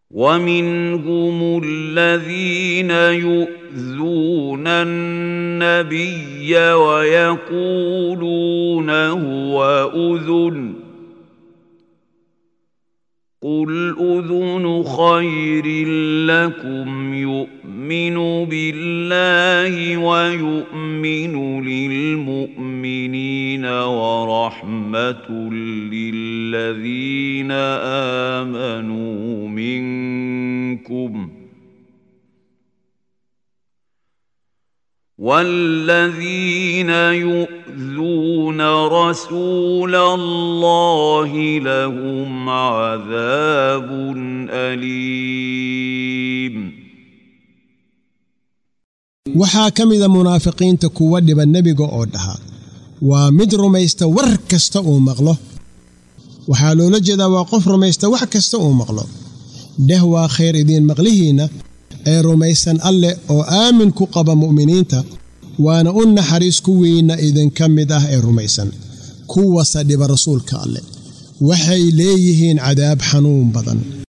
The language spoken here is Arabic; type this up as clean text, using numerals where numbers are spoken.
ومنهم الذين يؤذون النبي ويقولون هو أذن قل أذن خير لكم يؤمن بالله ويؤمن للمؤمنين ورحمة للذين آمنوا منكم والذين يؤذون رسول الله لهم عذاب أليم. waxaa ka mid munaafiqiinta kuwa dhiba nabiga oo dhaha waa mid rumaysta war kasta oo maqlo waxa loola jeedaa waa qof rumaysta wax kasta oo maqlo dheh waa khayr idin maqlihiina ee rumaysan alle oo aamin ku qaba mu'miniinta waana u naxariis kuwiina idin ka mid ah ee rumaysan kuwa sadhiba rasuulka alle waxay leeyihiin cadaab xanuun badan.